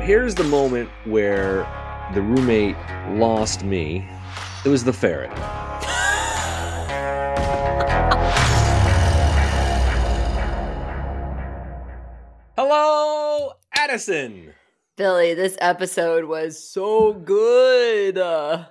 here's the moment where the roommate lost me. It was the ferret. Hello, Addison. Billy, this episode was so good. Are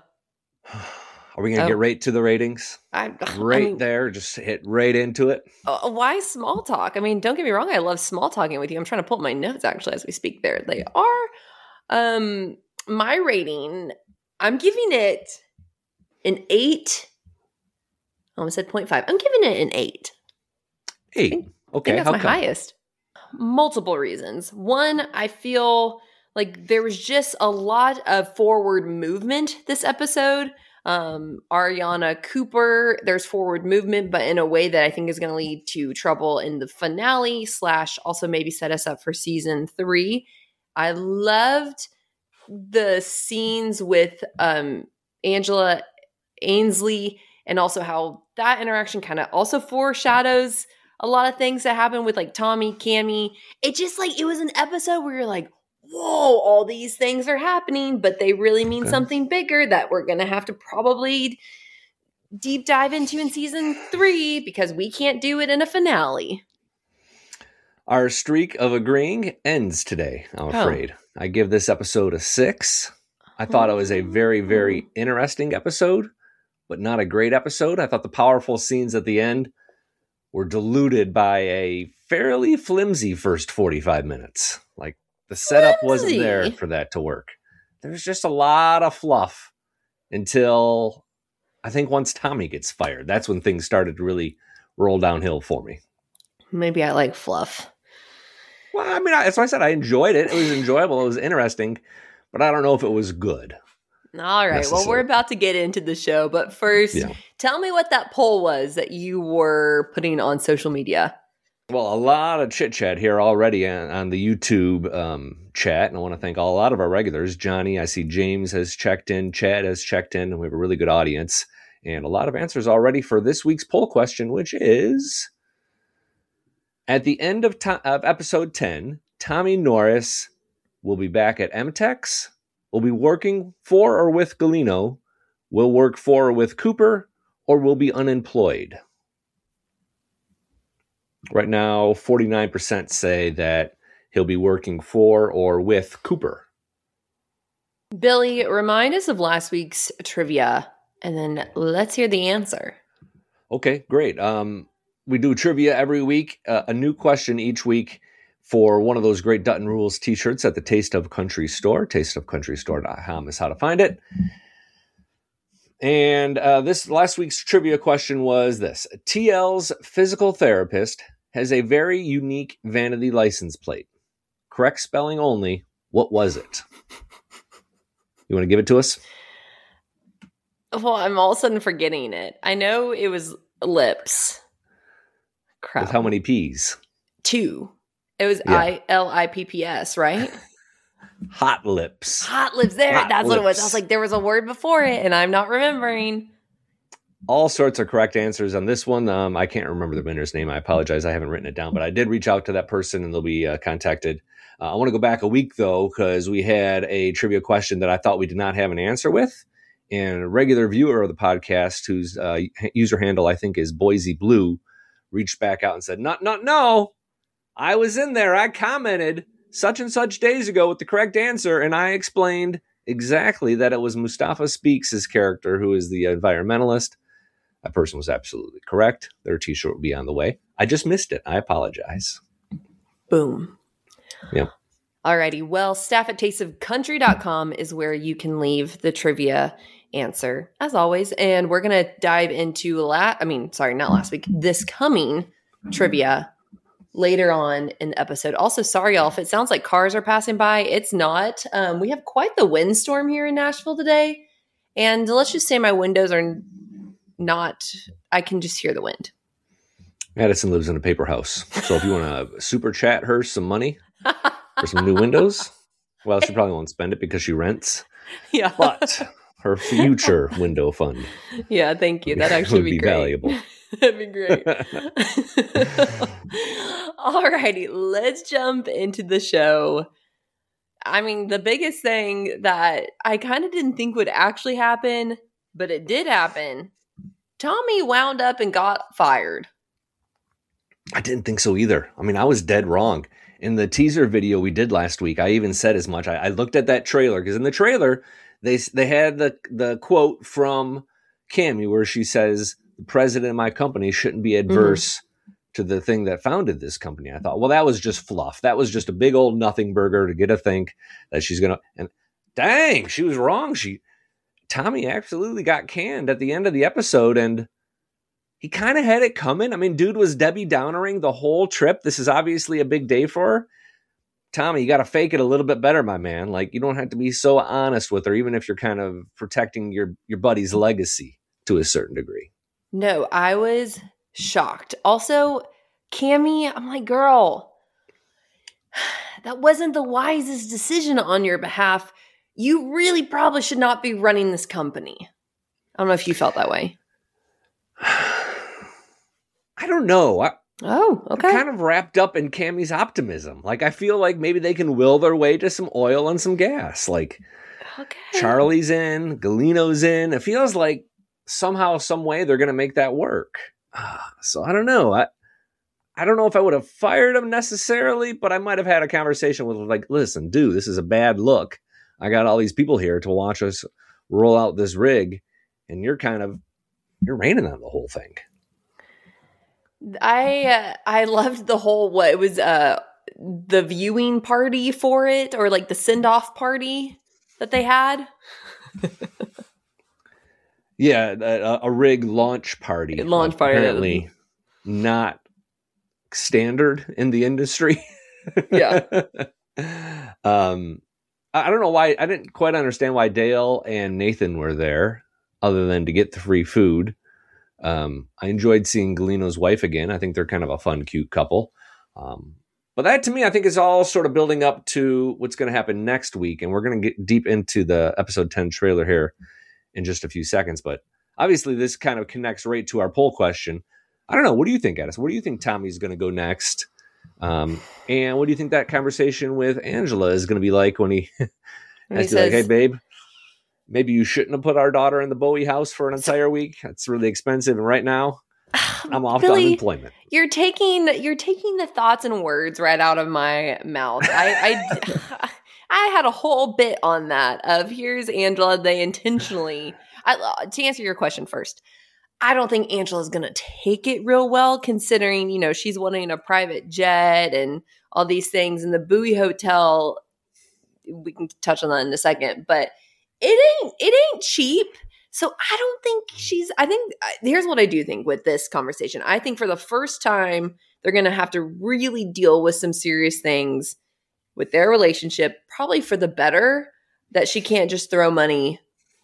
we going to get right to the ratings? There, just hit right into it. Why small talk? I mean, don't get me wrong. I love small talking with you. I'm trying to pull up my notes actually as we speak. There they are. My rating, I'm giving it an 8. I almost said 0.5. I'm giving it an 8. 8. Okay. I think that's my highest. Multiple reasons. One, I feel like there was just a lot of forward movement this episode. Ariana Cooper, there's forward movement, but in a way that I think is going to lead to trouble in the finale / also maybe set us up for season 3. I loved the scenes with Angela Ainsley and also how that interaction kind of also foreshadows a lot of things that happen with like Tommy, Cammy. It just like, it was an episode where you're like, whoa, all these things are happening, but they really mean something bigger that we're going to have to probably deep dive into in season 3 because we can't do it in a finale. Our streak of agreeing ends today, I'm afraid. I give this episode a 6. I thought it was a very, very interesting episode, but not a great episode. I thought the powerful scenes at the end were diluted by a fairly flimsy first 45 minutes. Like, the setup wasn't there for that to work. There's just a lot of fluff until I think once Tommy gets fired. That's when things started to really roll downhill for me. Maybe I like fluff. Well, I mean, that's why I said I enjoyed it. It was enjoyable. It was interesting. But I don't know if it was good. All right. Well, we're about to get into the show. But first, tell me what that poll was that you were putting on social media. Well, a lot of chit-chat here already on the YouTube chat. And I want to thank a lot of our regulars. Johnny, I see James has checked in. Chad has checked in. And we have a really good audience. And a lot of answers already for this week's poll question, which is, at the end of episode 10, Tommy Norris will be back at MTEX, will be working for or with Galeno, will work for or with Cooper, or will be unemployed. Right now, 49% say that he'll be working for or with Cooper. Billy, remind us of last week's trivia, and then let's hear the answer. Okay, great. We do trivia every week, a new question each week for one of those great Dutton Rules t-shirts at the Taste of Country store. tasteofcountrystore.com is how to find it. And this last week's trivia question was this. TL's physical therapist has a very unique vanity license plate. Correct spelling only. What was it? You want to give it to us? Well, I'm all of a sudden forgetting it. I know it was lips. Crap. With how many P's? 2. It was ILIPPS, right? Hot lips. Hot lips. That's what it was. I was like, there was a word before it, and I'm not remembering. All sorts of correct answers on this one. I can't remember the winner's name. I apologize. I haven't written it down, but I did reach out to that person, and they'll be contacted. I want to go back a week, though, because we had a trivia question that I thought we did not have an answer with. And a regular viewer of the podcast, whose user handle I think is Boise Blue, reached back out and said, No. I was in there. I commented such and such days ago with the correct answer, and I explained exactly that it was Mustafa Speaks' character, who is the environmentalist. That person was absolutely correct. Their t-shirt will be on the way. I just missed it. I apologize. Boom. Yeah. Alrighty. Well, staff at tasteofcountry.com is where you can leave the trivia answer, as always. And we're going to dive into this coming trivia later on in the episode. Also, sorry, y'all, if it sounds like cars are passing by. It's not. We have quite the windstorm here in Nashville today. And let's just say my windows are not, I can just hear the wind. Addison lives in a paper house. So if you want to super chat her some money for some new windows, well, she probably won't spend it because she rents. Yeah. But her future window fund. Yeah, thank you. That actually would be great. Valuable. That'd be great. Alrighty, let's jump into the show. I mean, the biggest thing that I kind of didn't think would actually happen, but it did happen. Tommy wound up and got fired. I didn't think so either. I mean, I was dead wrong. In the teaser video we did last week, I even said as much. I looked at that trailer because in the trailer they had the quote from Cammy where she says, "The president of my company shouldn't be adverse to the thing that founded this company." I thought, well, that was just fluff. That was just a big old nothing burger to get a think that she's gonna. And dang, she was wrong. Tommy absolutely got canned at the end of the episode, and he kind of had it coming. I mean, dude was Debbie Downering the whole trip. This is obviously a big day for her. Tommy, you got to fake it a little bit better, my man. Like, you don't have to be so honest with her, even if you're kind of protecting your buddy's legacy to a certain degree. No, I was shocked. Also, Cammy, I'm like, girl, that wasn't the wisest decision on your behalf. You really probably should not be running this company. I don't know if you felt that way. I don't know. Okay. I'm kind of wrapped up in Cammy's optimism. Like, I feel like maybe they can will their way to some oil and some gas. Like, Charlie's in, Galino's in. It feels like somehow, some way, they're going to make that work. So I don't know. I don't know if I would have fired him necessarily, but I might have had a conversation with him like, listen, dude, this is a bad look. I got all these people here to watch us roll out this rig, and you're raining on the whole thing. I loved the whole, what it was, the viewing party for it, or like the send-off party that they had. Yeah, a rig launch party. Apparently not standard in the industry. Yeah. I don't know why. I didn't quite understand why Dale and Nathan were there other than to get the free food. I enjoyed seeing Galino's wife again. I think they're kind of a fun, cute couple. But that, to me, I think is all sort of building up to what's going to happen next week. And we're going to get deep into the episode 10 trailer here in just a few seconds. But obviously, this kind of connects right to our poll question. I don't know. What do you think, Addis? Where do you think Tommy's going to go next? And what do you think that conversation with Angela is going to be like when he has to be like, hey, babe, maybe you shouldn't have put our daughter in the Bowie house for an entire week. That's really expensive. And right now, I'm off Billy, to unemployment. You're taking the thoughts and words right out of my mouth. I had a whole bit on that of here's Angela. They intentionally, to answer your question first, I don't think Angela's going to take it real well considering, she's wanting a private jet and all these things. And the Bowie Hotel, we can touch on that in a second, but it ain't cheap. So I don't think here's what I do think with this conversation. I think for the first time, they're going to have to really deal with some serious things with their relationship, probably for the better, that she can't just throw money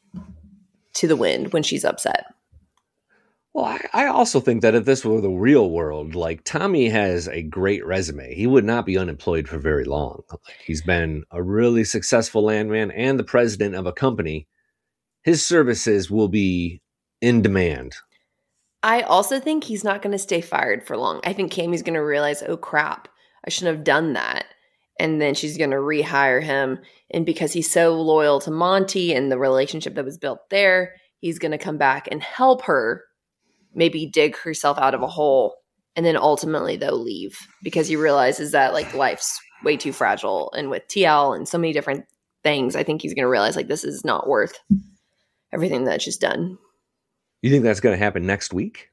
to the wind when she's upset. Well, I also think that if this were the real world, like Tommy has a great resume. He would not be unemployed for very long. He's been a really successful landman and the president of a company. His services will be in demand. I also think he's not going to stay fired for long. I think Cammy's going to realize, oh crap, I shouldn't have done that. And then she's going to rehire him. And because he's so loyal to Monty and the relationship that was built there, he's going to come back and help her maybe dig herself out of a hole. And then ultimately they'll leave because he realizes that like life's way too fragile. And with TL and so many different things, I think he's going to realize like this is not worth everything that she's done. You think that's going to happen next week?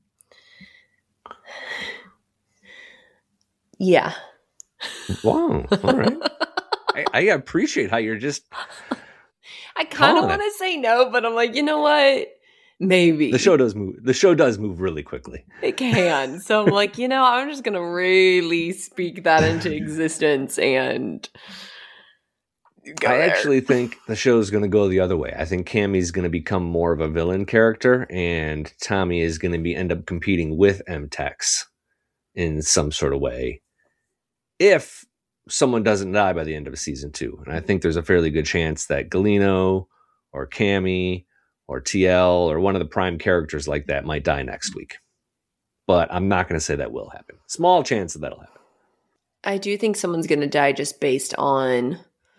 Yeah. Wow. All right. I appreciate how you're just. I kind of want to say no, but I'm like, you know what? Maybe. The show does move. The show does move really quickly. It can. So I'm like, I'm just going to really speak that into existence and go there. Actually think the show's going to go the other way. I think Cammy's going to become more of a villain character and Tommy is going to end up competing with MTEX in some sort of way. If someone doesn't die by the end of season 2. And I think there's a fairly good chance that Galino or Cammy or TL or one of the prime characters like that might die next week. But I'm not going to say that will happen. Small chance that that'll happen. I do think someone's going to die just based on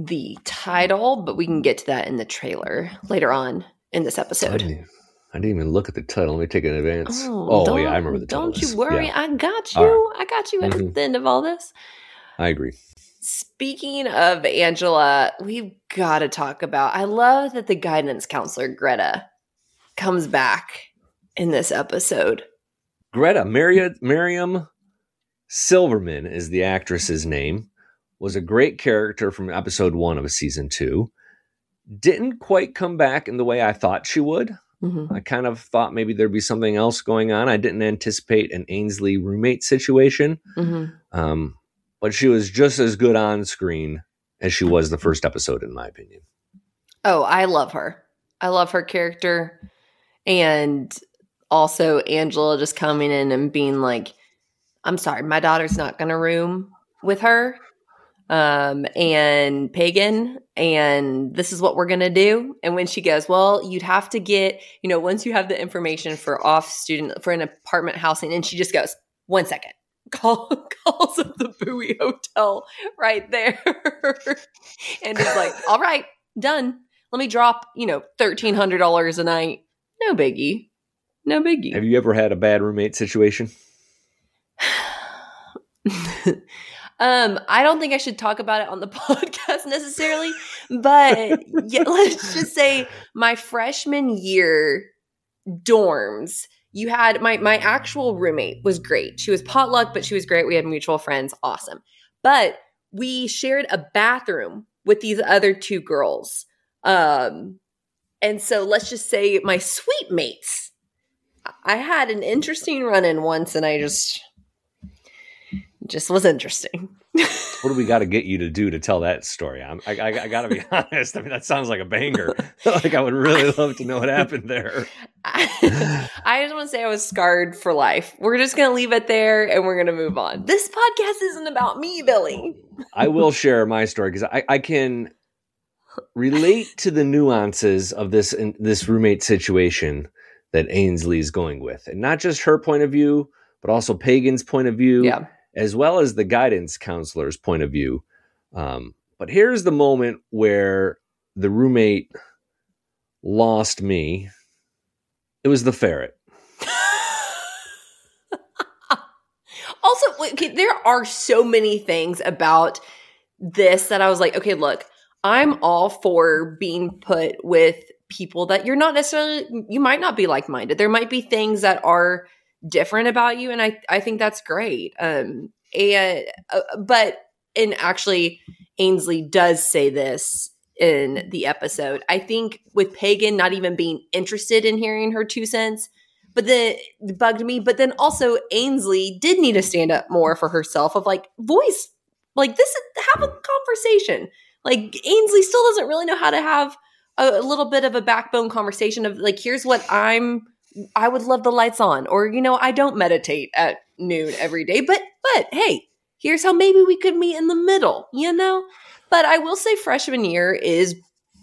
the title, but we can get to that in the trailer later on in this episode. I didn't even look at the title. Let me take an advance. Oh yeah, I remember the title. Don't you worry. Yeah. I got you. Right. I got you at the end of all this. I agree. Speaking of Angela, we've got to talk about, I love that the guidance counselor, Greta, comes back in this episode. Greta, Miriam Silverman is the actress's name, was a great character from episode 1 of season 2. Didn't quite come back in the way I thought she would. I kind of thought maybe there'd be something else going on. I didn't anticipate an Ainsley roommate situation. But she was just as good on screen as she was the first episode, in my opinion. Oh, I love her. I love her character. And also Angela just coming in and being like, I'm sorry, my daughter's not going to room with her and Pagan, and this is what we're going to do. And when she goes, well, you'd have to get, once you have the information for for an apartment housing, and she just goes, 1 second. Calls up the Bowie Hotel right there. And it's like, all right, done. Let me drop, $1,300 a night. No biggie. No biggie. Have you ever had a bad roommate situation? I don't think I should talk about it on the podcast necessarily, but yeah, let's just say my freshman year dorms, you had my actual roommate was great. She was potluck, but she was great. We had mutual friends. Awesome. But we shared a bathroom with these other 2 girls. And so let's just say my suite mates, I had an interesting run-in once, and I just was interesting. What do we got to get you to do to tell that story? I got to be honest. I mean, that sounds like a banger. Like, I would really love to know what happened there. I just want to say I was scarred for life. We're just going to leave it there, and we're going to move on. This podcast isn't about me, Billy. I will share my story because I can relate to the nuances of this roommate situation that Ainsley is going with. And not just her point of view, but also Pagan's point of view. Yeah. As well as the guidance counselor's point of view. But here's the moment where the roommate lost me. It was the ferret. Also, there are so many things about this that I was like, okay, look, I'm all for being put with people that you're not necessarily, you might not be like-minded. There might be things that are different about you, and I think that's great. But actually, Ainsley does say this in the episode. I think with Pagan not even being interested in hearing her 2 cents, but then bugged me. But then also Ainsley did need to stand up more for herself. Of like, voice, like this, have a conversation. Like Ainsley still doesn't really know how to have a little bit of a backbone conversation of like, here's what I would love the lights on, or, I don't meditate at noon every day, but hey, here's how maybe we could meet in the middle, But I will say freshman year it's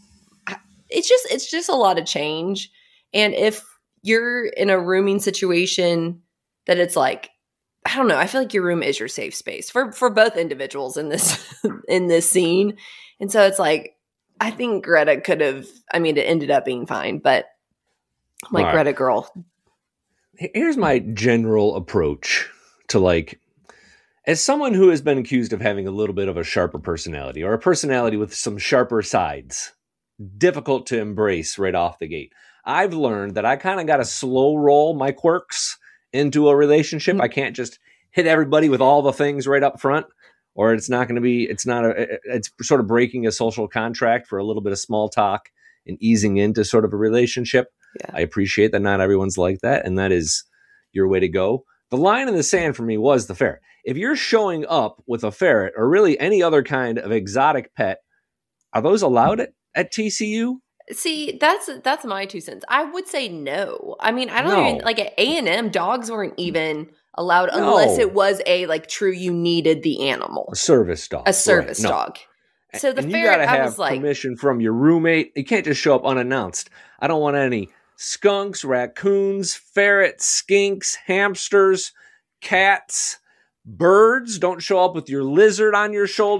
just a lot of change. And if you're in a rooming situation that it's like, I don't know, I feel like your room is your safe space for both individuals in this, in this scene. And so it's like, I think Greta it ended up being fine, but I'm like, Greta girl. Here's my general approach to as someone who has been accused of having a little bit of a sharper personality, or a personality with some sharper sides, difficult to embrace right off the gate. I've learned that I kind of got to slow roll my quirks into a relationship. I can't just hit everybody with all the things right up front, or it's sort of breaking a social contract for a little bit of small talk and easing into sort of a relationship. Yeah. I appreciate that not everyone's like that, and that is your way to go. The line in the sand for me was the ferret. If you're showing up with a ferret, or really any other kind of exotic pet, are those allowed at TCU? See, that's my 2 cents. I would say no. I mean, I don't even, like at A&M, dogs weren't even allowed unless it was true, you needed the animal. A service dog. A service dog. So the ferret, you gotta have permission from your roommate. You can't just show up unannounced. I don't want any skunks, raccoons, ferrets, skinks, hamsters, cats, birds. Don't show up with your lizard on your shoulder.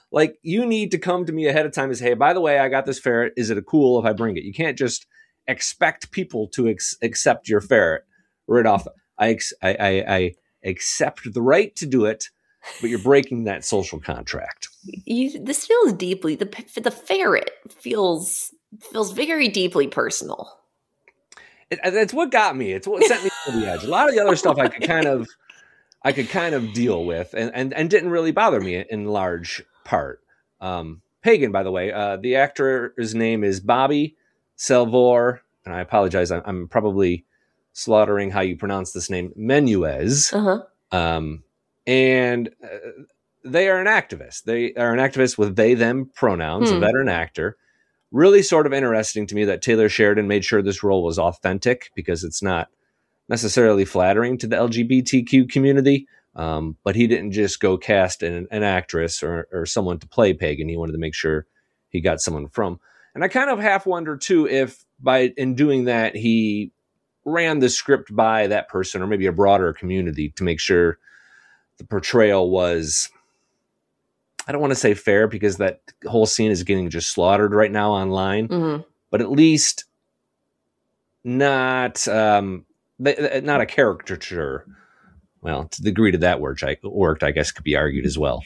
Like, you need to come to me ahead of time and say, hey, by the way, I got this ferret. Is it cool if I bring it? You can't just expect people to accept your ferret right off. I accept the right to do it, but you're breaking that social contract. This feels deeply, the ferret feels very deeply personal. It's what got me. It's what sent me to the edge. A lot of the other stuff I could kind of deal with and didn't really bother me in large part. Pagan, by the way, the actor's name is Bobby Salvor, and I apologize. I'm probably slaughtering how you pronounce this name, Menuez. And they are an activist. They are an activist with they, them pronouns, a veteran actor. Really sort of interesting to me that Taylor Sheridan made sure this role was authentic, because it's not necessarily flattering to the LGBTQ community. But he didn't just go cast an actress or someone to play Pagan. He wanted to make sure he got someone from. And I kind of half wonder too if in doing that he ran the script by that person or maybe a broader community to make sure the portrayal was, I don't want to say fair, because that whole scene is getting just slaughtered right now online, but at least not a caricature. Well, to the degree that worked, I guess could be argued as well.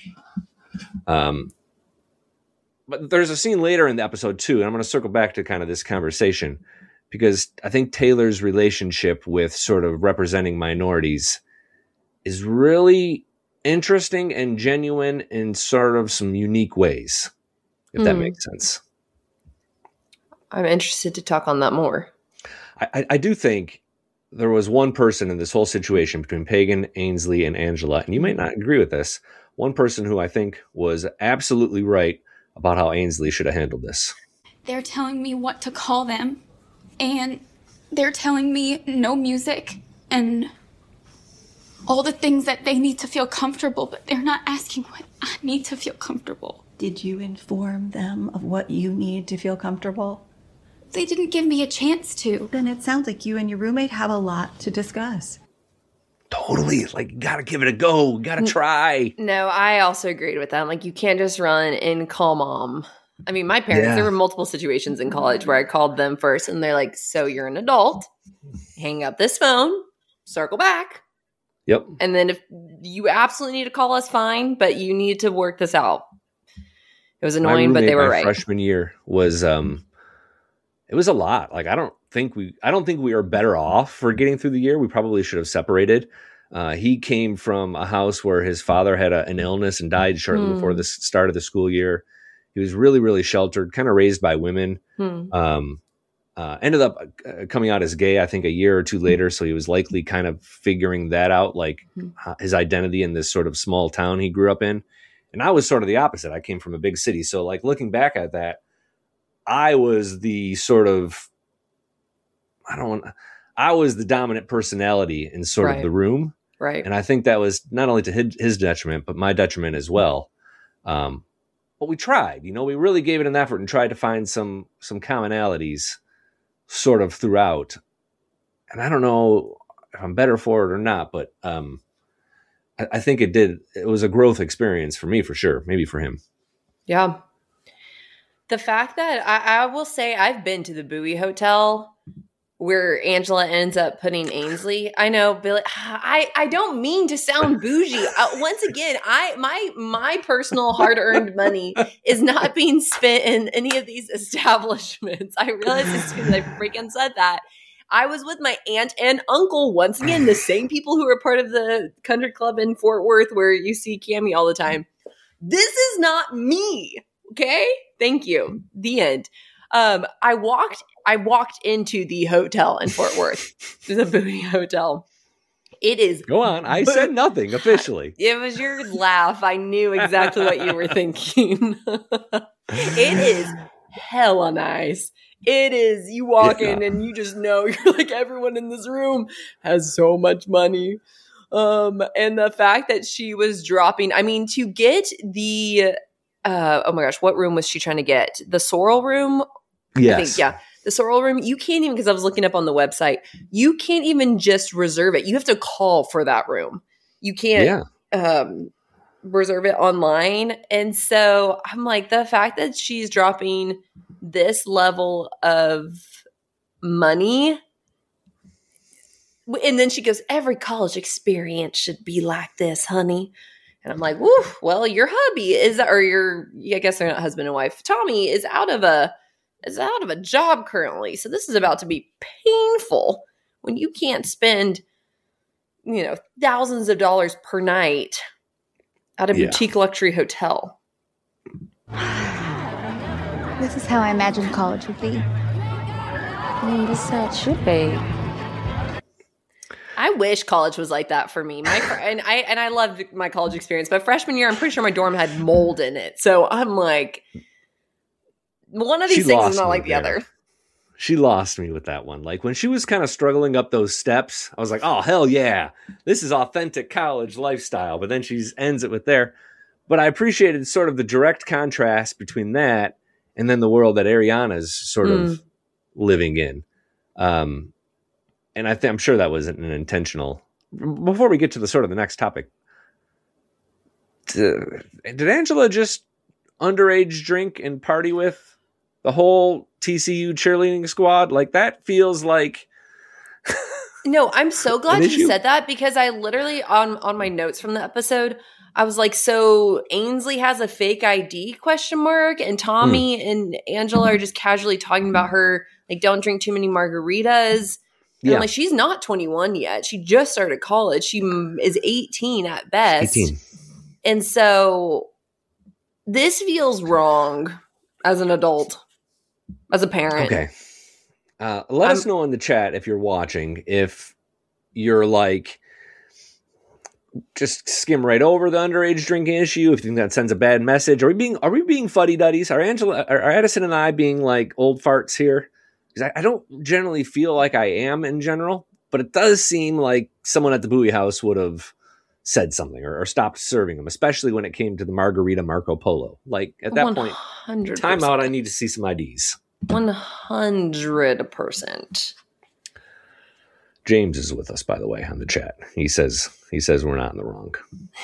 But there's a scene later in the episode too, and I'm going to circle back to kind of this conversation, because I think Taylor's relationship with sort of representing minorities is really interesting and genuine in sort of some unique ways, if that makes sense. I'm interested to talk on that more. I do think there was one person in this whole situation between Pagan, Ainsley, and Angela, and you might not agree with this, one person who I think was absolutely right about how Ainsley should have handled this. They're telling me what to call them, and they're telling me no music and all the things that they need to feel comfortable, but they're not asking what I need to feel comfortable. Did you inform them of what you need to feel comfortable? They didn't give me a chance to. Then it sounds like you and your roommate have a lot to discuss. Totally. Like, gotta give it a go. Gotta try. No, I also agreed with that. Like, you can't just run and call mom. I mean, my parents, there were multiple situations in college where I called them first, and they're like, so you're an adult. Hang up this phone. Circle back. Yep. And then if you absolutely need to call us, fine, but you need to work this out. It was annoying, but they were right. Freshman year was it was a lot. Like, I don't think we are better off for getting through the year. We probably should have separated. He came from a house where his father had an illness and died shortly before the start of the school year. He was really, really sheltered, kind of raised by women. Ended up coming out as gay, I think, a year or two later. So he was likely kind of figuring that out, like his identity in this sort of small town he grew up in. And I was sort of the opposite. I came from a big city. So, like, looking back at that, I was the sort of, I was the dominant personality in sort of the room. Right. And I think that was not only to his detriment, but my detriment as well. But we tried, we really gave it an effort and tried to find some commonalities sort of throughout. And I don't know if I'm better for it or not, but I think it was a growth experience for me, for sure. Maybe for him. Yeah. The fact that I will say I've been to the Bowie Hotel where Angela ends up putting Ainsley. I know, Billy. I don't mean to sound bougie. Once again, my personal hard-earned money is not being spent in any of these establishments. I realize as soon as I freaking said that. I was with my aunt and uncle, once again, the same people who are part of the country club in Fort Worth where you see Cammie all the time. This is not me. Okay? Thank you. The end. I walked into the hotel in Fort Worth, the Bowie Hotel. It is. Go on. I said nothing officially. It was your laugh. I knew exactly what you were thinking. It is hella nice. It is. You walk in and you just know you're like, everyone in this room has so much money. And the fact that she was dropping, I mean, to get the, oh my gosh, what room was she trying to get? The Sorrel room? Yes. I think, yeah. The Sorrel room, you can't even, because I was looking up on the website, you can't even just reserve it. You have to call for that room. You can't, reserve it online. And so I'm like, the fact that she's dropping this level of money, and then she goes, every college experience should be like this, honey. And I'm like, woo, well, your hubby is, or I guess they're not husband and wife. Tommy is out of a job currently. So this is about to be painful when you can't spend, thousands of dollars per night at a boutique luxury hotel. This is how I imagined college would be. This is how it should be. I wish college was like that for me. I loved my college experience, but freshman year, I'm pretty sure my dorm had mold in it. So I'm like, one of these things is not like the other. She lost me with that one. Like when she was kind of struggling up those steps, I was like, oh, hell yeah. This is authentic college lifestyle. But then she ends it with there. But I appreciated sort of the direct contrast between that and then the world that Ariana's sort of living in. And I'm sure that wasn't an intentional. Before we get to the next topic, did Angela just underage drink and party with the whole TCU cheerleading squad? Like that feels like. No, I'm so glad you said that, because I literally on my notes from the episode, I was like, so Ainsley has a fake ID ? And Tommy and Angela are just casually talking about her, like, don't drink too many margaritas. And I'm like, she's not 21 yet. She just started college. She is 18 at best. 18. And so this feels wrong as an adult, as a parent. Okay. Let us know in the chat if you're watching, if you're like, just skim right over the underage drinking issue, if you think that sends a bad message. Are we being fuddy-duddies? Are Addison and I being like old farts here? Because I don't generally feel like I am in general, but it does seem like someone at the Bowie House would have said something or stopped serving them, especially when it came to the Margarita Marco Polo. Like at that 100%. Point, time out, I need to see some IDs. 100%. James is with us, by the way, on the chat. He says we're not in the wrong.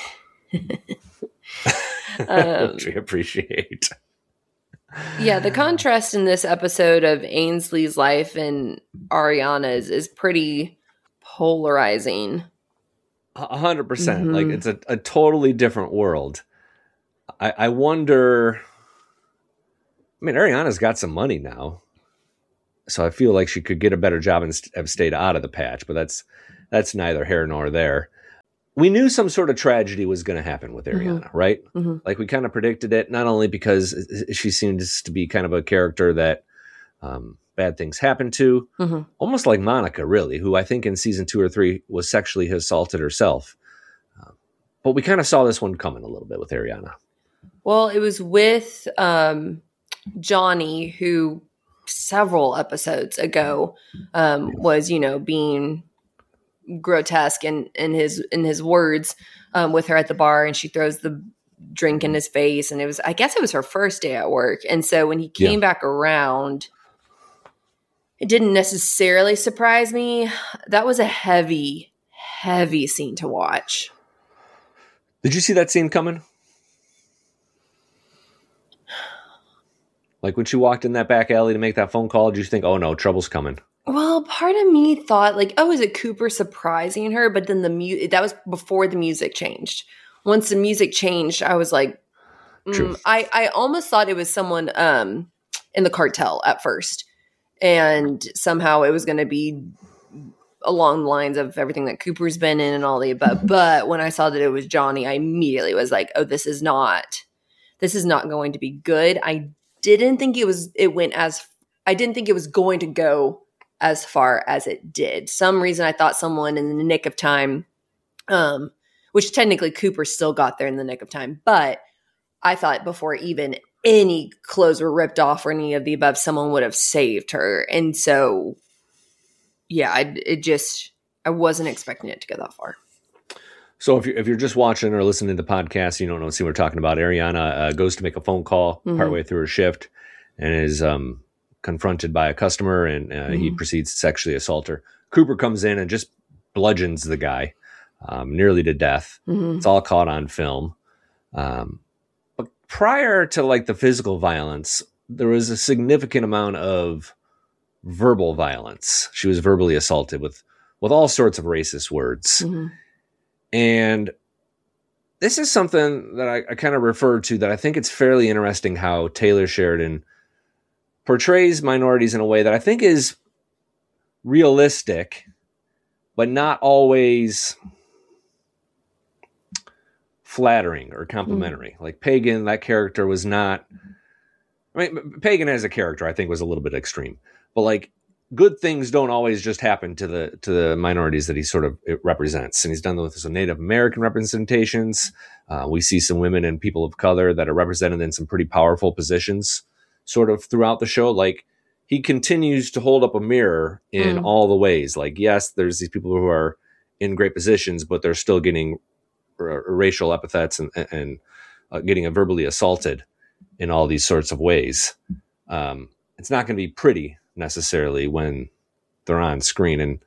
Which we appreciate. Yeah, the contrast in this episode of Ainsley's life and Ariana's is pretty polarizing. 100%. Mm-hmm. Like it's a totally different world. I wonder. I mean, Ariana's got some money now, so I feel like she could get a better job and have stayed out of the patch. But that's neither here nor there. We knew some sort of tragedy was going to happen with Ariana, right? Mm-hmm. Like we kind of predicted it, not only because she seems to be kind of a character that bad things happen to, almost like Monica, really, who I think in season 2 or 3 was sexually assaulted herself. But we kind of saw this one coming a little bit with Ariana. Well, it was with Johnny, who several episodes ago was, being grotesque in his words with her at the bar, and she throws the drink in his face, and I guess it was her first day at work. And so when he came back around, it didn't necessarily surprise me. That was a heavy scene to watch. Did you see that scene coming? Like when she walked in that back alley to make that phone call, did you think, oh no, trouble's coming? Well, part of me thought like, oh, is it Cooper surprising her? But then that was before the music changed. Once the music changed, I was like, I almost thought it was someone in the cartel at first. And somehow it was going to be along the lines of everything that Cooper's been in and all the above. But when I saw that it was Johnny, I immediately was like, oh, this is not going to be good. I didn't think it was going to go as far as it did. Some reason I thought someone in the nick of time, which technically Cooper still got there in the nick of time, but I thought before even any clothes were ripped off or any of the above, someone would have saved her. And so, yeah, I wasn't expecting it to go that far. So if you're just watching or listening to the podcast, you don't know, see what we're talking about. Ariana goes to make a phone call partway through her shift and is confronted by a customer, and he proceeds to sexually assault her. Cooper comes in and just bludgeons the guy nearly to death. It's all caught on film. But prior to like the physical violence, there was a significant amount of verbal violence. She was verbally assaulted with all sorts of racist words. Mm-hmm. And this is something that I kind of refer to, that I think it's fairly interesting how Taylor Sheridan portrays minorities in a way that I think is realistic, but not always flattering or complimentary. Like Pagan, that character was not, I mean, Pagan as a character, I think was a little bit extreme, but like good things don't always just happen to the minorities that he sort of represents. And he's done with some Native American representations. We see some women and people of color that are represented in some pretty powerful positions sort of throughout the show. Like he continues to hold up a mirror in all the ways. Like, yes, there's these people who are in great positions, but they're still getting racial epithets and getting verbally assaulted in all these sorts of ways. It's not going to be pretty necessarily when they're on screen. And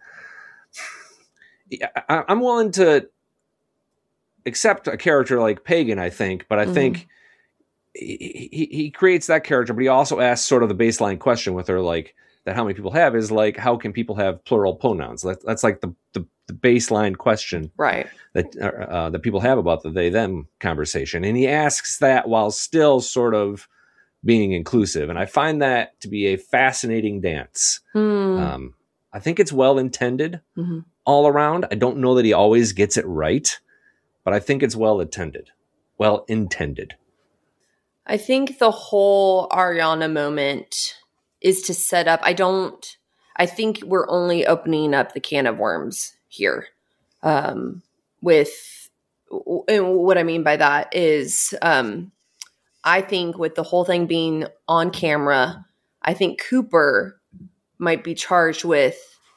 I'm willing to accept a character like Pagan, I think, but I think he creates that character, but he also asks sort of the baseline question with her, like, that how many people have is like, how can people have plural pronouns? That's like the baseline question, right? That people have about the they them conversation, and he asks that while still sort of being inclusive, and I find that to be a fascinating dance. I think it's well intended all around. I don't know that he always gets it right, but I think it's well intended. I think the whole Ariana moment is to set up. I think we're only opening up the can of worms here. With what I mean by that is, I think with the whole thing being on camera, I think Cooper might be charged with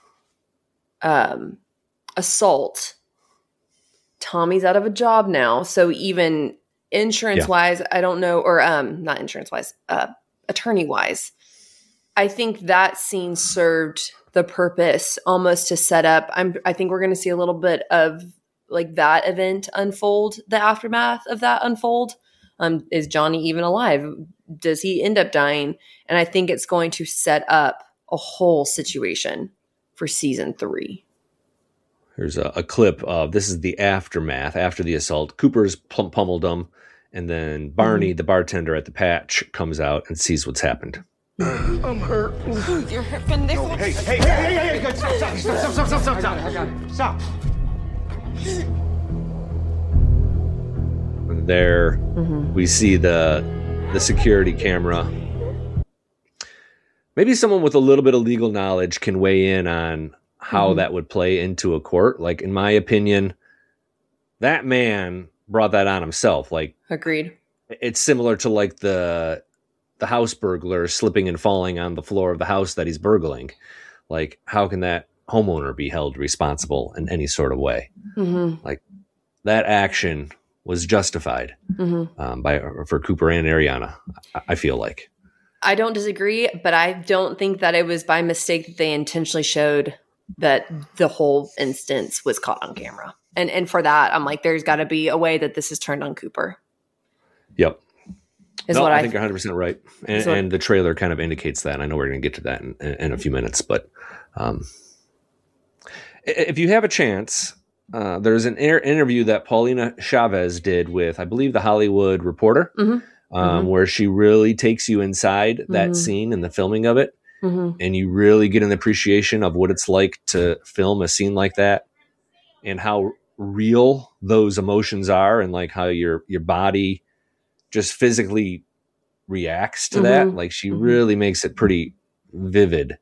assault. Tommy's out of a job now, so even insurance-wise, I don't know, or not insurance-wise, attorney-wise, I think that scene served the purpose almost to set up. I think we're going to see a little bit of like that event unfold, the aftermath of that unfold. Is Johnny even alive? Does he end up dying? And I think it's going to set up a whole situation for season 3. Here's a clip of, this is the aftermath after the assault. Cooper's pummeled him, and then Barney, the bartender at the Patch, comes out and sees what's happened. I'm hurt. You're hurt, pendejo. Hey, stop. And there we see the security camera. Maybe someone with a little bit of legal knowledge can weigh in on how that would play into a court. Like, in my opinion, that man brought that on himself. Like, agreed. It's similar to like the house burglar slipping and falling on the floor of the house that he's burgling. Like, how can that homeowner be held responsible in any sort of way? Like, that action was justified for Cooper and Ariana, I feel like. I don't disagree, but I don't think that it was by mistake that they intentionally showed that the whole instance was caught on camera. And for that, I'm like, there's got to be a way that this is turned on Cooper. Yep. I think you're 100% right. And the trailer kind of indicates that. I know we're going to get to that in a few minutes. But if you have a chance, there's an interview that Paulina Chavez did with, I believe, The Hollywood Reporter, where she really takes you inside that scene and the filming of it. And you really get an appreciation of what it's like to film a scene like that and how real those emotions are, and like how your body just physically reacts to that. Like, she really makes it pretty vivid.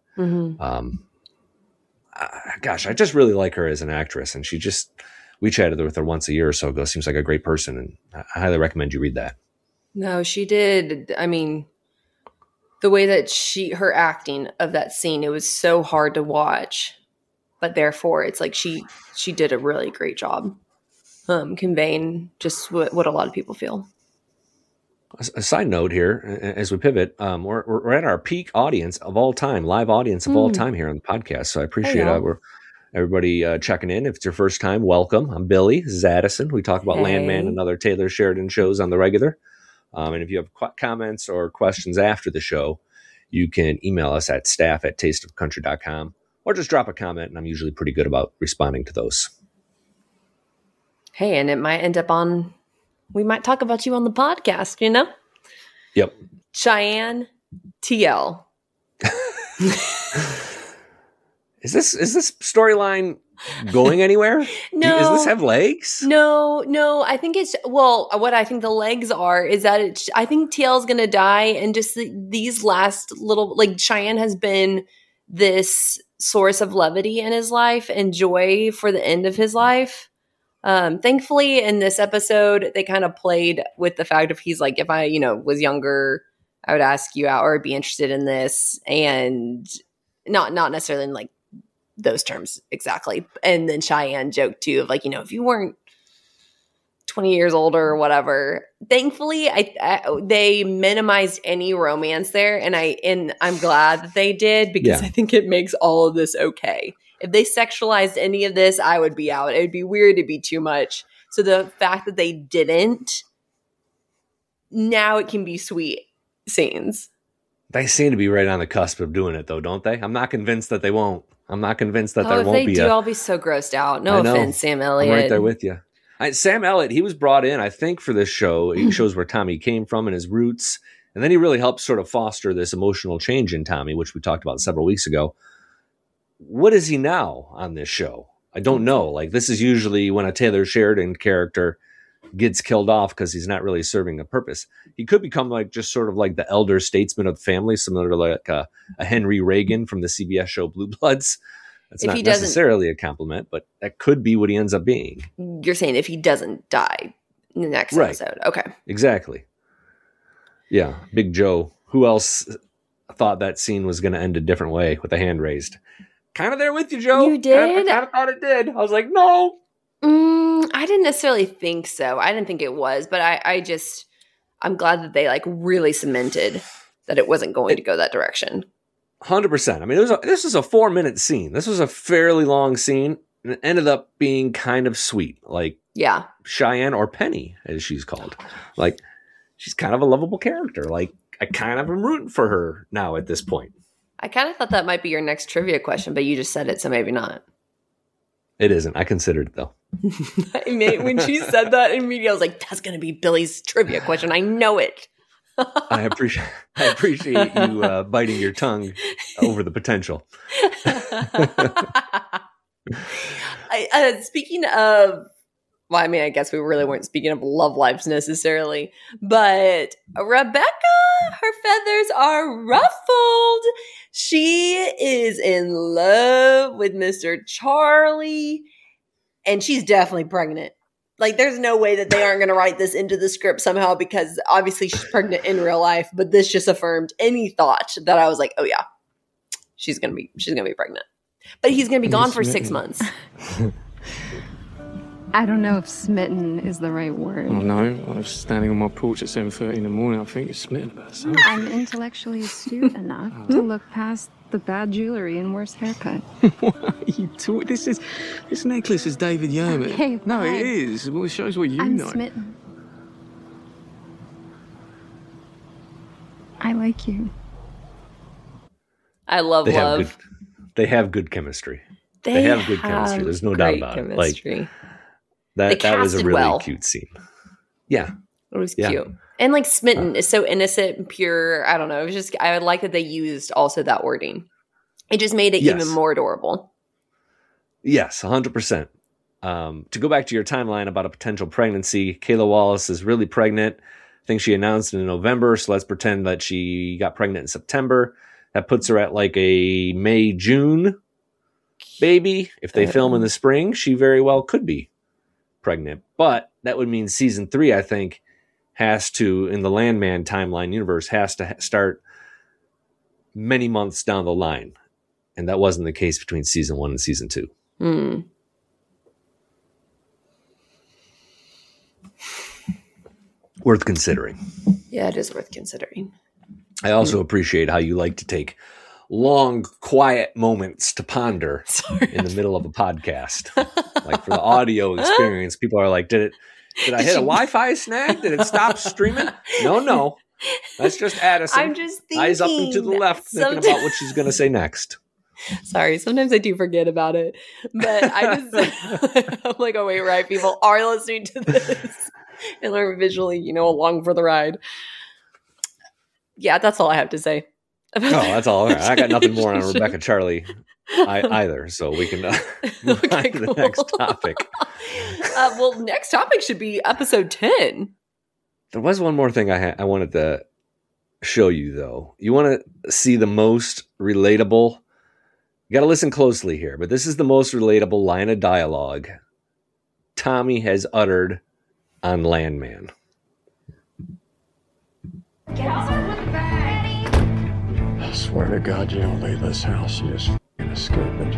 Gosh, I just really like her as an actress, and we chatted with her once a year or so ago. Seems like a great person, and I highly recommend you read that. No, she did. I mean, the way that her acting of that scene, it was so hard to watch, but therefore it's like she did a really great job conveying just what a lot of people feel. A side note here, as we pivot, we're at our peak audience of all time, live audience of all time here on the podcast. So I appreciate it. Everybody checking in. If it's your first time, welcome. I'm Billy. This is Addison. We talk about Landman and other Taylor Sheridan shows on the regular. And if you have comments or questions after the show, you can email us at staff@tasteofcountry.com or just drop a comment, and I'm usually pretty good about responding to those. Hey, and it might end up on, we might talk about you on the podcast, you know? Yep. Cheyenne TL. Is this storyline going anywhere? No. Does this have legs? No. I think it's, well, what I think the legs are is that I think TL's going to die, and just these last little, like, Cheyenne has been this source of levity in his life and joy for the end of his life. Thankfully, in this episode, they kind of played with the fact of he's like, if I, was younger, I would ask you out or be interested in this, and not necessarily in like those terms exactly. And then Cheyenne joked too of like, if you weren't 20 years older or whatever. Thankfully, they minimized any romance there, and I'm glad that they did, because I think it makes all of this okay. If they sexualized any of this, I would be out. It would be weird to be too much. So the fact that they didn't, now it can be sweet scenes. They seem to be right on the cusp of doing it, though, don't they? I'm not convinced that they won't. I'm not convinced that there won't be. If they do, I'll be so grossed out. No offense, Sam Elliott. I'm right there with you. Sam Elliott, he was brought in, I think, for this show. He shows where Tommy came from and his roots. And then he really helps sort of foster this emotional change in Tommy, which we talked about several weeks ago. What is he now on this show? I don't know. Like, this is usually when a Taylor Sheridan character gets killed off because he's not really serving a purpose. He could become like just sort of like the elder statesman of the family, similar to like a Henry Reagan from the CBS show Blue Bloods. That's not necessarily a compliment, but that could be what he ends up being. You're saying if he doesn't die in the next episode. Okay. Exactly. Yeah. Big Joe. Who else thought that scene was going to end a different way with a hand raised? Kind of there with you, Joe. You did? I kind of thought it did. I was like, no. I didn't necessarily think so. I didn't think it was, but I'm glad that they like really cemented that it wasn't going to go that direction. 100%. I mean, this was a 4-minute scene. This was a fairly long scene, and it ended up being kind of sweet. Like, Cheyenne, or Penny, as she's called. Like, she's kind of a lovable character. Like, I kind of am rooting for her now at this point. I kind of thought that might be your next trivia question, but you just said it, so maybe not. It isn't. I considered it, though. When she said that in media, I was like, that's going to be Billy's trivia question. I know it. I appreciate you biting your tongue over the potential. Speaking of, well, I mean, I guess we really weren't speaking of love lives necessarily, but Rebecca, her feathers are ruffled. She is in love with Mr. Charlie, and she's definitely pregnant. Like, there's no way that they aren't going to write this into the script somehow, because obviously she's pregnant in real life, but this just affirmed any thought that I was like, oh yeah, she's going to be pregnant. But he's going to be gone for 6 months. I don't know if smitten is the right word. Oh, no. I was standing on my porch at 7:30 in the morning. I think you're smitten about something. I'm intellectually astute enough to look past the bad jewelry and worse haircut. What are you talking? This necklace is David Yerman. Okay, no, it is. Well, it shows what you know. I'm smitten. I like you. I love love. They have good chemistry. They have good chemistry. There's no doubt about it. Like, that was a really cute scene. Yeah. It was cute. And like smitten is so innocent and pure. I don't know. It was just, I would like that they used also that wording. It just made it even more adorable. Yes, 100%. To go back to your timeline about a potential pregnancy, Kayla Wallace is really pregnant. I think she announced in November, so let's pretend that she got pregnant in September. That puts her at like a May, June baby. If they film in the spring, she very well could be pregnant. But that would mean season 3, I think, has to, in the Landman timeline universe, has to start many months down the line. And that wasn't the case between season 1 and season 2. Worth considering. Yeah, it is worth considering. I also appreciate how you like to take long, quiet moments to ponder in the middle of a podcast. Like for the audio experience, people are like, did I hit a Wi-Fi snag? Did it stop streaming? No. That's just Addison. I'm just thinking. Eyes up and to the left, thinking about what she's going to say next. Sorry, sometimes I do forget about it. But I'm like, oh, wait, right. People are listening to this and are visually, along for the ride. Yeah, that's all I have to say. That's all. Right. I got nothing more on Rebecca Charlie either, so we can move on to the next topic. Well, next topic should be episode 10. There was one more thing I wanted to show you, though. You want to see the most relatable? You got to listen closely here, but this is the most relatable line of dialogue Tommy has uttered on Landman. Get off the bag. I swear to God, you don't leave this house. You just f***ing escape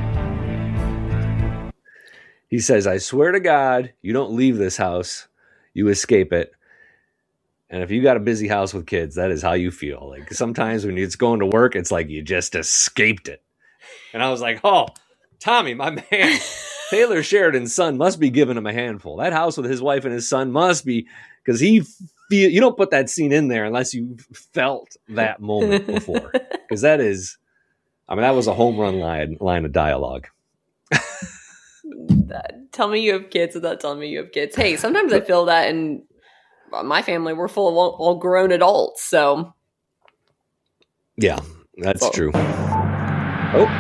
it. He says, I swear to God, you don't leave this house. You escape it. And if you got a busy house with kids, that is how you feel. Like sometimes when it's going to work, it's like you just escaped it. And I was like, oh, Tommy, my man, Taylor Sheridan's son must be giving him a handful. That house with his wife and his son must be, because you don't put that scene in there unless you felt that moment before. Because that was a home run line of dialogue. Tell me you have kids without telling me you have kids. Hey, sometimes I feel that in my family, we're full of all grown adults. So, yeah, that's true. Oh.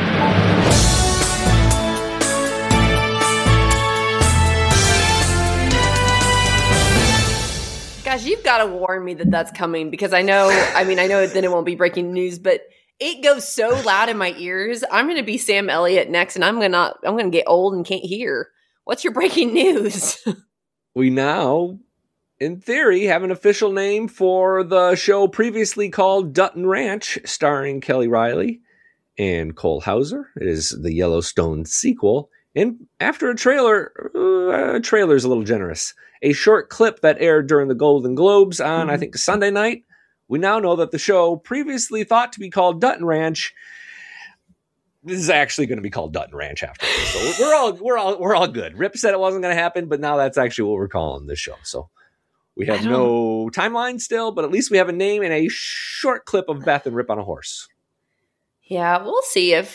Gosh, you've got to warn me that that's coming because I know then it won't be breaking news, but it goes so loud in my ears. I'm going to be Sam Elliott next, and I'm going to get old and can't hear. What's your breaking news? We now, in theory, have an official name for the show previously called Dutton Ranch, starring Kelly Riley and Cole Hauser. It is the Yellowstone sequel. And after a trailer's a little generous, a short clip that aired during the Golden Globes on, I think, Sunday night, we now know that the show, previously thought to be called Dutton Ranch, this is actually going to be called Dutton Ranch after this. So we're all good. Rip said it wasn't going to happen, but now that's actually what we're calling this show. So we have no timeline still, but at least we have a name and a short clip of Beth and Rip on a horse. Yeah, we'll see if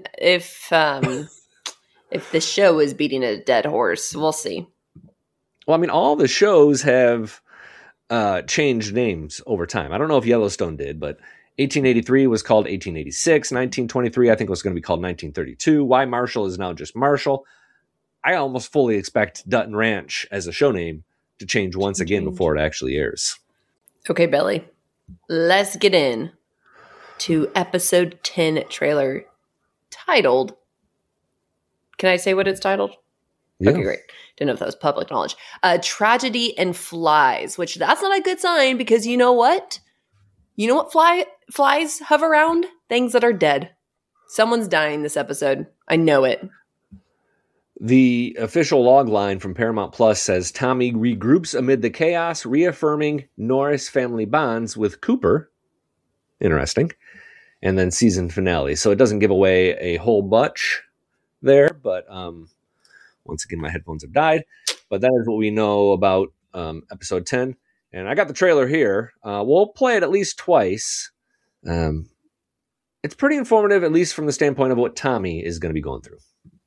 the show is beating a dead horse. We'll see. Well, I mean, all the shows have changed names over time. I don't know if Yellowstone did, but 1883 was called 1886. 1923, I think, was going to be called 1932. Why Marshall is now just Marshall. I almost fully expect Dutton Ranch as a show name to change once again before it actually airs. Okay, Billy, let's get in to episode 10 trailer titled. Can I say what it's titled? Yeah. Okay, great. Didn't know if that was public knowledge. Tragedy and Flies, which that's not a good sign because you know what? You know what flies hover around? Things that are dead. Someone's dying this episode. I know it. The official log line from Paramount Plus says Tommy regroups amid the chaos, reaffirming Norris family bonds with Cooper. Interesting. And then season finale. So it doesn't give away a whole bunch there, but once again, my headphones have died. But that is what we know about episode 10. And I got the trailer here. We'll play it at least twice. It's pretty informative, at least from the standpoint of what Tommy is going to be going through.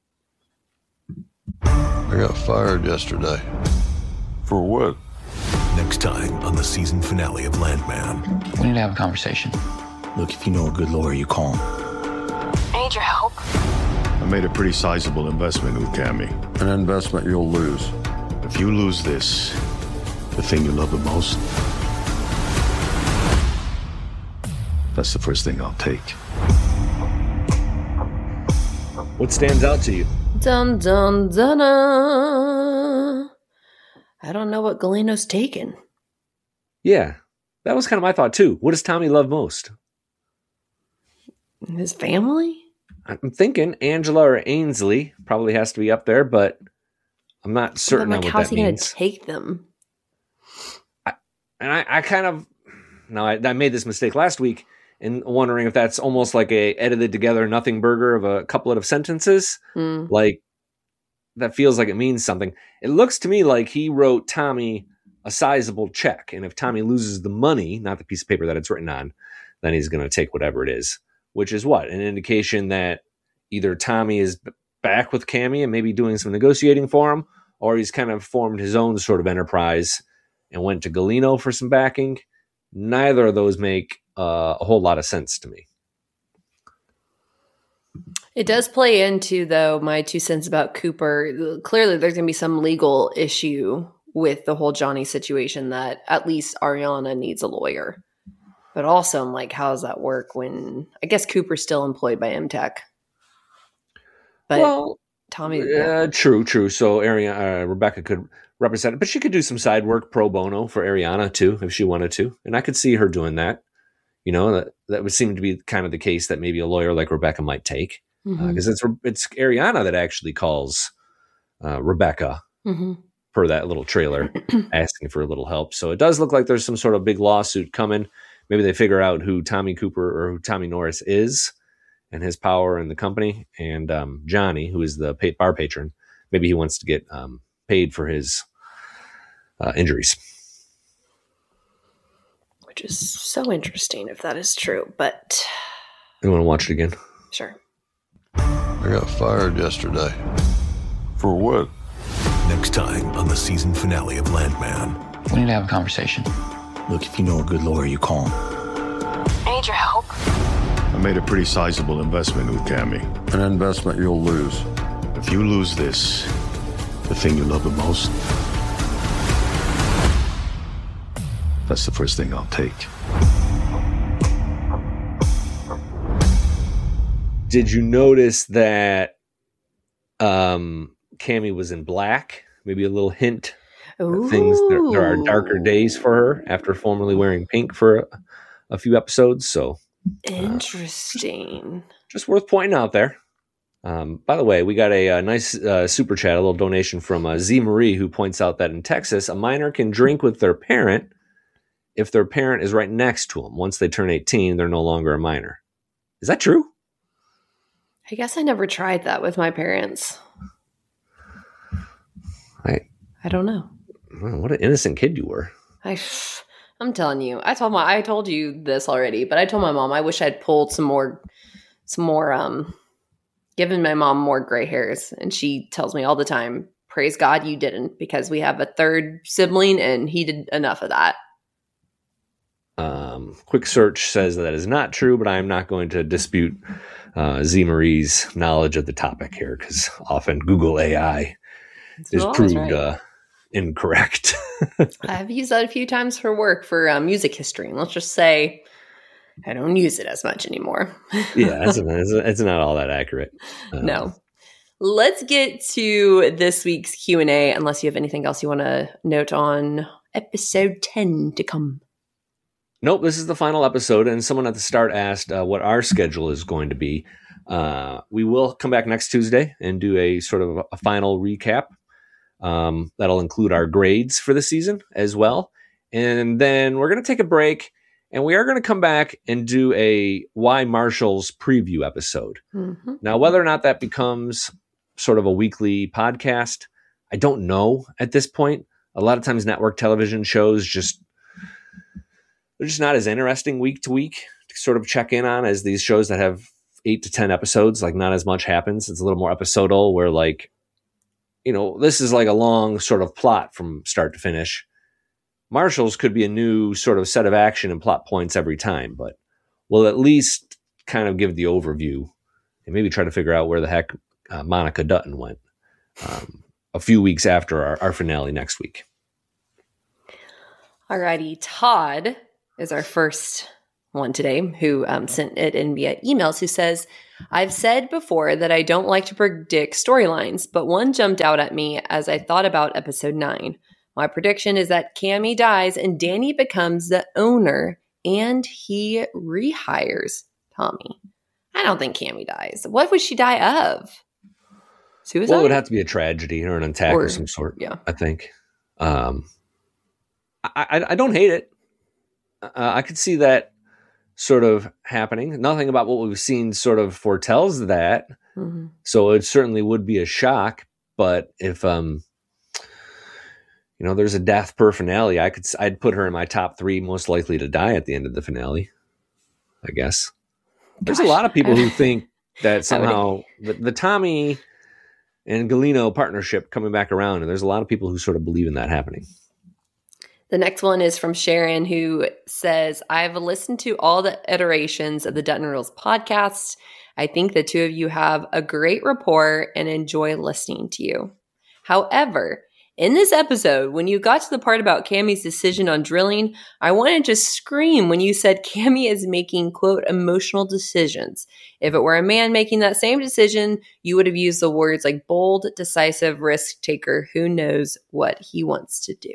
I got fired yesterday. For what? Next time on the season finale of Landman. We need to have a conversation. Look, if you know a good lawyer, you call him. I need your help. I made a pretty sizable investment with Cammy. An investment you'll lose. If you lose this, the thing you love the most, that's the first thing I'll take. What stands out to you? Dun dun dun. I don't know what Galeno's taken. Yeah, that was kind of my thought too. What does Tommy love most? His family? I'm thinking Angela or Ainsley probably has to be up there, but I'm not certain on what that means. How's he going to take them? I kind of... Now, I made this mistake last week, and wondering if that's almost like a edited together nothing burger of a couplet of sentences. Like, that feels like it means something. It looks to me like he wrote Tommy a sizable check, and if Tommy loses the money, not the piece of paper that it's written on, then he's going to take whatever it is, which is what? An indication that either Tommy is back with Cammy and maybe doing some negotiating for him, or he's kind of formed his own sort of enterprise and went to Galeno for some backing. Neither of those make a whole lot of sense to me. It does play into, though, my 2 cents about Cooper. Clearly, there's going to be some legal issue with the whole Johnny situation that at least Ariana needs a lawyer. But also, I'm like, how does that work when I guess Cooper's still employed by MTech? But Tommy, true. So Rebecca could represent it, but she could do some side work pro bono for Ariana too, if she wanted to. And I could see her doing that. You know, that would seem to be kind of the case that maybe a lawyer like Rebecca might take, because it's Ariana that actually calls Rebecca per that little trailer, asking for a little help. So it does look like there's some sort of big lawsuit coming. Maybe they figure out who Tommy Cooper or who Tommy Norris is and his power in the company. And Johnny, who is the bar patron, maybe he wants to get paid for his injuries. Which is so interesting if that is true. But you want to watch it again? Sure. I got fired yesterday. For what? Next time on the season finale of Landman. We need to have a conversation. Look, if you know a good lawyer, you call him. I need your help. I made a pretty sizable investment with Cammy. An investment you'll lose. If you lose this, the thing you love the most, that's the first thing I'll take. Did you notice that Cammy was in black? Maybe a little hint of things. There are darker days for her after formerly wearing pink for a few episodes. So interesting. Just worth pointing out there. By the way, we got a nice super chat, a little donation from Z Marie, who points out that in Texas, a minor can drink with their parent if their parent is right next to them. Once they turn 18, they're no longer a minor. Is that true? I guess I never tried that with my parents. I don't know. What an innocent kid you were. I'm telling you. I told you this already, but I told my mom I wish I'd pulled some more given my mom more gray hairs, and she tells me all the time, praise God you didn't, because we have a third sibling and he did enough of that. Quick search says that is not true, but I'm not going to dispute Z Marie's knowledge of the topic here, because often Google AI is proved incorrect. I've used that a few times for work for music history, and let's just say I don't use it as much anymore. Yeah, it's not all that accurate. No. Let's get to this week's Q&A, unless you have anything else you want to note on episode 10 to come. Nope, this is the final episode, and someone at the start asked what our schedule is going to be. We will come back next Tuesday and do a sort of a final recap. That'll include our grades for the season as well. And then we're going to take a break, and we are going to come back and do a Why Marshall's preview episode. Mm-hmm. Now, whether or not that becomes sort of a weekly podcast, I don't know at this point. A lot of times network television shows they're just not as interesting week to week to sort of check in on as these shows that have 8 to 10 episodes. Like, not as much happens. It's a little more episodal where, like, you know, this is like a long sort of plot from start to finish. Marshall's could be a new sort of set of action and plot points every time, but we'll at least kind of give the overview and maybe try to figure out where the heck Monica Dutton went a few weeks after our finale next week. Alrighty, Todd is our first one today, who sent it in via emails, who says, I've said before that I don't like to predict storylines, but one jumped out at me as I thought about episode 9. My prediction is that Cammy dies and Danny becomes the owner and he rehires Tommy. I don't think Cammy dies. What would she die of? Suicide? Well, it would have to be a tragedy or an attack or some sort. Yeah. I think. I don't hate it. I could see that sort of happening. Nothing about what we've seen sort of foretells that. Mm-hmm. So it certainly would be a shock. But if, there's a death per finale, I'd put her in my top 3 most likely to die at the end of the finale, I guess. There's a lot of people who think that somehow the Tommy and Galeno partnership coming back around, and there's a lot of people who sort of believe in that happening. The next one is from Sharon, who says, I've listened to all the iterations of the Dutton Rules podcast. I think the two of you have a great rapport and enjoy listening to you. However, in this episode, when you got to the part about Cammie's decision on drilling, I wanted to scream when you said Cammie is making, quote, emotional decisions. If it were a man making that same decision, you would have used the words like bold, decisive, risk taker, who knows what he wants to do.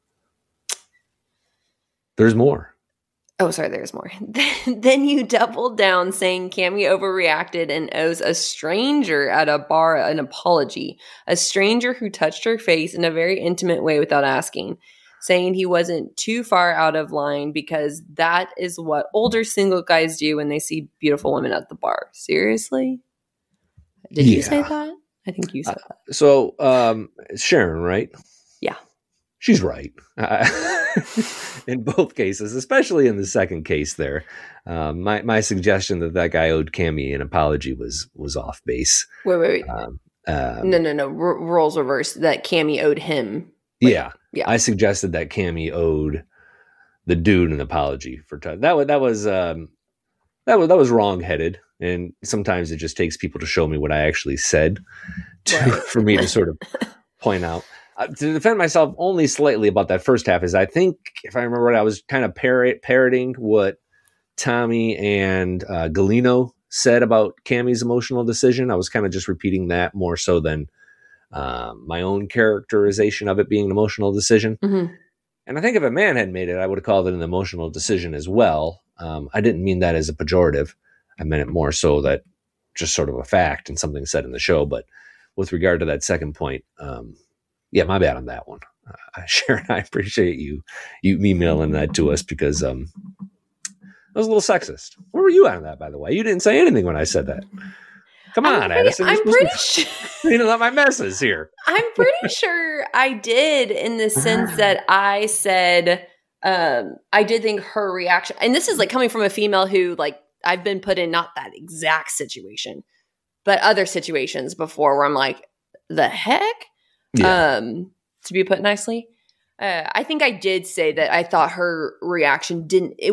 There's more. Oh, sorry, there's more. Then you doubled down saying Cammie overreacted and owes a stranger at a bar an apology. A stranger who touched her face in a very intimate way without asking. Saying he wasn't too far out of line because that is what older single guys do when they see beautiful women at the bar. Seriously? Did you say that? I think you said that. So, Sharon, right? Yeah. She's right. In both cases, especially in the second case there. My suggestion that guy owed Cammie an apology was off base. Wait. No. Roles reversed. That Cammie owed him. Yeah. I suggested that Cammie owed the dude an apology for that was wrong-headed, and sometimes it just takes people to show me what I actually said for me to sort of point out. To defend myself only slightly about that first half is I think, if I remember right, I was kind of parroting what Tommy and Galeno said about Cammie's emotional decision. I was kind of just repeating that more so than my own characterization of it being an emotional decision. Mm-hmm. And I think if a man had made it, I would have called it an emotional decision as well. I didn't mean that as a pejorative. I meant it more so that just sort of a fact and something said in the show. But with regard to that second point, yeah, my bad on that one. Sharon, I appreciate you emailing that to us because I was a little sexist. Where were you on that, by the way? You didn't say anything when I said that. Come on, Addison. I'm pretty sure. You know, my messes here. I'm pretty sure I did, in the sense that I said I did think her reaction, and this is like coming from a female who, like, I've been put in not that exact situation, but other situations before where I'm like, the heck? Yeah. To be put nicely. I think I did say that I thought her reaction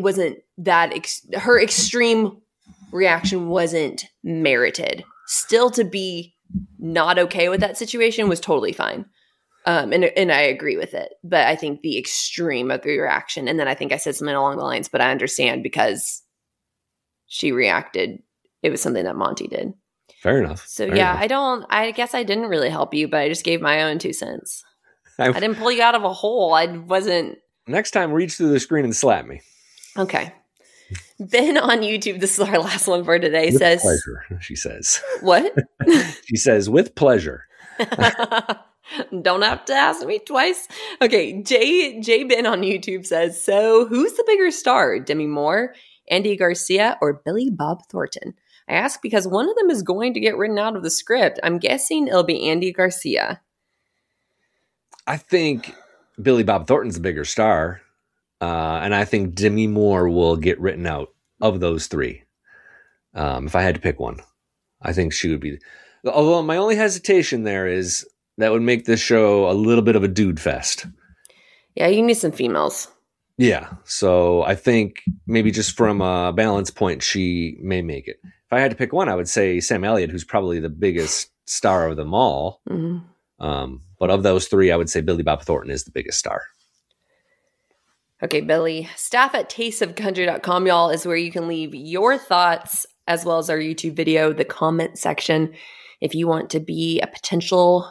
her extreme reaction wasn't merited. Still, to be not okay with that situation was totally fine. And I agree with it. But I think the extreme of the reaction, and then I think I said something along the lines, but I understand because she reacted. It was something that Monty did. Fair enough. So Fair yeah, enough. I guess I didn't really help you, but I just gave my own 2 cents. I didn't pull you out of a hole. I wasn't. Next time, reach through the screen and slap me. Okay. Ben on YouTube, this is our last one for today, With says. pleasure, she says. What? She says, with pleasure. Don't have to ask me twice. Okay, J Ben on YouTube says, so who's the bigger star, Demi Moore, Andy Garcia, or Billy Bob Thornton? I ask because one of them is going to get written out of the script. I'm guessing it'll be Andy Garcia. I think Billy Bob Thornton's the bigger star. And I think Demi Moore will get written out of those 3. If I had to pick one, I think she would be. Although my only hesitation there is that would make this show a little bit of a dude fest. Yeah, you need some females. Yeah. So I think maybe just from a balance point, she may make it. If I had to pick one, I would say Sam Elliott, who's probably the biggest star of them all. Mm-hmm. But of those 3, I would say Billy Bob Thornton is the biggest star. Okay, Billy. Staff at tasteofcountry.com, y'all, is where you can leave your thoughts as well as our YouTube video, the comment section. If you want to be a potential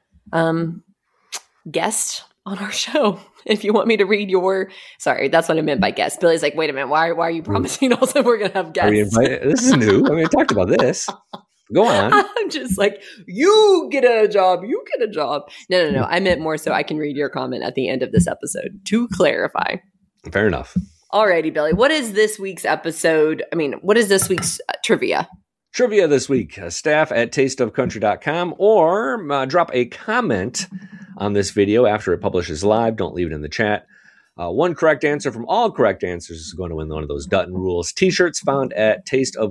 guest on our show, if you want me to read sorry, that's what I meant by guest. Billy's like, wait a minute, why are you promising us that we're going to have guests? This is new. I mean, I talked about this. Go on. I'm just like, you get a job. No. I meant more so I can read your comment at the end of this episode to clarify. Fair enough. Alrighty, Billy. What is this week's episode? What is this week's trivia? Trivia this week, staff at tasteofcountry.com, or drop a comment on this video after it publishes live. Don't leave it in the chat. One correct answer from all correct answers is going to win one of those Dutton Rules t-shirts found at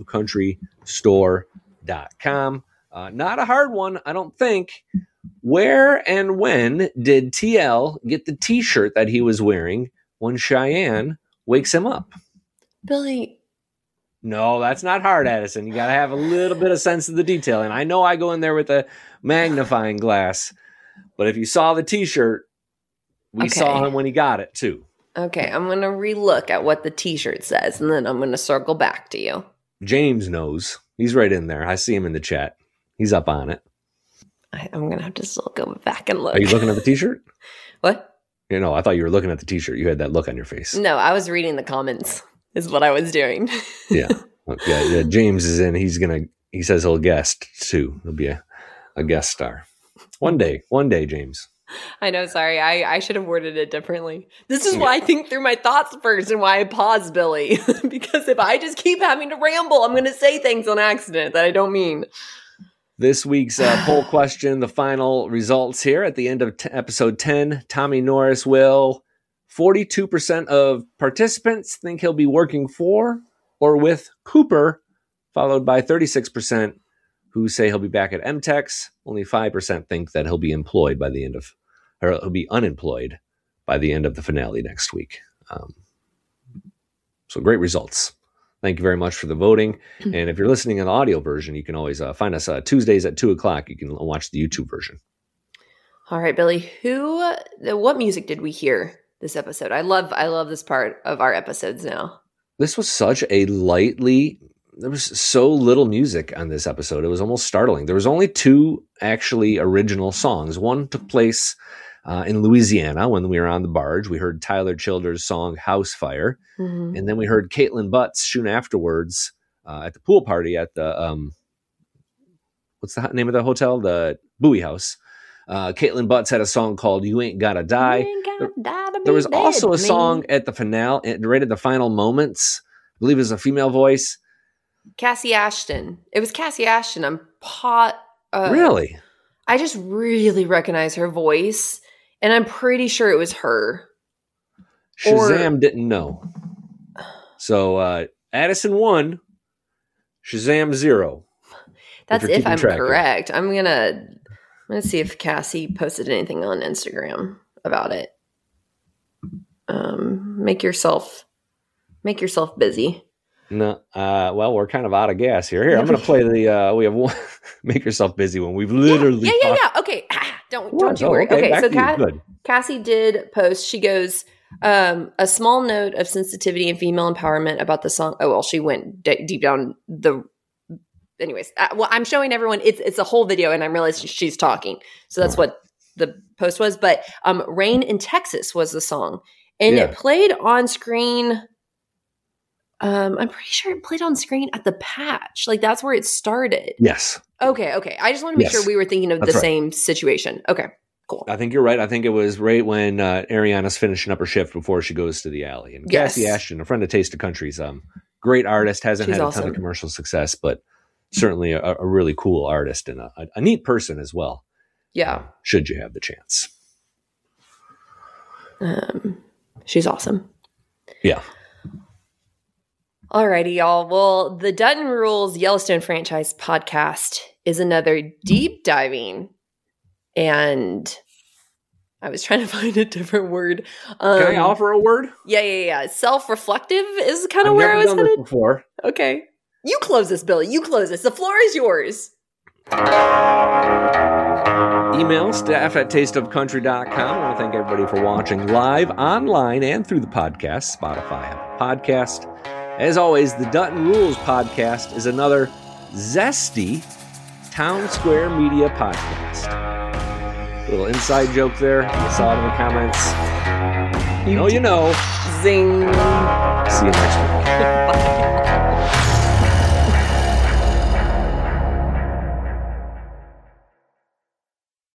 tasteofcountrystore.com. Not a hard one, I don't think. Where and when did TL get the t-shirt that he was wearing when Cheyenne wakes him up? Billy. No, that's not hard, Addison. You got to have a little bit of sense of the detail. And I know I go in there with a magnifying glass, but if you saw the t-shirt, we saw him when he got it too. Okay, I'm going to relook at what the t-shirt says, and then I'm going to circle back to you. James knows. He's right in there. I see him in the chat. He's up on it. I'm going to have to still go back and look. Are you looking at the t-shirt? What? I thought you were looking at the t-shirt. You had that look on your face. No, I was reading the comments is what I was doing. Yeah. Yeah. James is in. He says he'll guest too. He'll be a guest star. One day, James. I know, sorry. I should have worded it differently. This is why I think through my thoughts first and why I pause, Billy. Because if I just keep having to ramble, I'm going to say things on accident that I don't mean. This week's poll question, the final results here at the end of episode 10. Tommy Norris will. 42% of participants think he'll be working for or with Cooper, followed by 36% who say he'll be back at MTEX. Only 5% think that he'll be employed by the end of, or he'll be unemployed by the end of the finale next week. So great results. Thank you very much for the voting. And if you're listening on the audio version, you can always find us Tuesdays at 2:00. You can watch the YouTube version. All right, Billy, what music did we hear this episode? I love this part of our episodes now. This was such a there was so little music on this episode. It was almost startling. There was only 2 actually original songs. One took place in Louisiana when we were on the barge. We heard Tyler Childers' song House Fire. Mm-hmm. And then we heard Caitlin Butts soon afterwards at the pool party at the, what's the name of the hotel? The Bowie House. Caitlin Butts had a song called You Ain't Gotta Die. There was also a song at the finale, right at the final moments. I believe it was a female voice. Cassie Ashton. It was Cassie Ashton. Really? I just really recognize her voice, and I'm pretty sure it was her. Shazam didn't know. So Addison 1, Shazam 0. That's if I'm correct. I'm gonna see if Cassie posted anything on Instagram about it. Make yourself busy. No, well, we're kind of out of gas here. Here, I'm going to play we have one, Make Yourself Busy one. We've literally Yeah. Okay, don't you worry. Okay, so Cassie did post. She goes, a small note of sensitivity and female empowerment about the song. Oh, well, she went deep down the... Anyways, I'm showing everyone, it's a whole video, and I'm realizing she's talking. So that's what the post was. But Rain in Texas was the song. And it played on screen... I'm pretty sure it played on screen at the Patch. Like, that's where it started. Yes. Okay. I just want to make sure we were thinking of the same situation. Okay, cool. I think you're right. I think it was right when Ariana's finishing up her shift before she goes to the alley. And Cassie Ashton, a friend of Taste of Country's, great artist, hasn't had a ton of commercial success, but certainly a really cool artist and a neat person as well. Yeah. Should you have the chance. She's awesome. Yeah. Alrighty, y'all. Well, the Dutton Rules Yellowstone Franchise podcast is another deep diving, and I was trying to find a different word. Can I offer a word? Yeah. Self-reflective is kind of where I was headed. This before. Okay. You close this, Billy. You close this. The floor is yours. Email staff at tasteofcountry.com. I want to thank everybody for watching live, online, and through the podcast, Spotify, Apple Podcast. As always, the Dutton Rules podcast is another zesty Town Square Media podcast. Little inside joke there. You saw it in the comments. You know. Zing. See you next week. Bye.